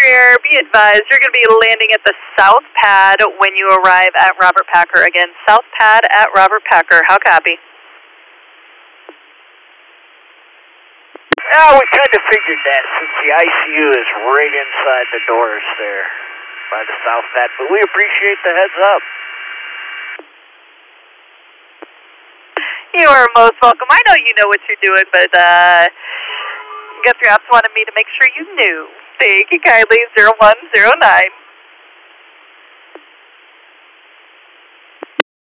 Air, be advised, you're going to be landing at the South Pad when you arrive at Robert Packer. Again, South Pad at Robert Packer. How copy? Oh, we kind of figured that since the ICU is right inside the doors there by the South Pad, but we appreciate the heads up. You are most welcome. I know you know what you're doing, but Guthrie Ops wanted me to make sure you knew. Thank you kindly, 0109.